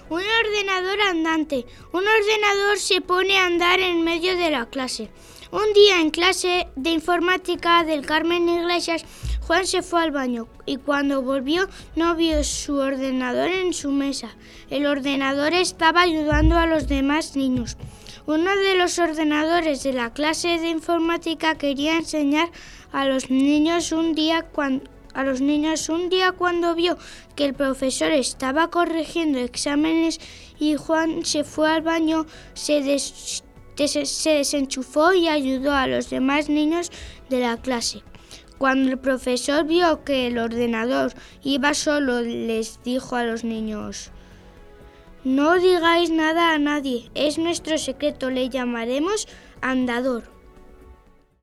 Un ordenador andante. Un ordenador se pone a andar en medio de la clase. Un día en clase de informática del Carmen Iglesias, Juan se fue al baño y cuando volvió no vio su ordenador en su mesa. El ordenador estaba ayudando a los demás niños. Uno de los ordenadores de la clase de informática quería enseñar a los niños un día cuando vio que el profesor estaba corrigiendo exámenes y Juan se fue al baño, se desenchufó y ayudó a los demás niños de la clase. Cuando el profesor vio que el ordenador iba solo, les dijo a los niños: «No digáis nada a nadie, es nuestro secreto, le llamaremos andador».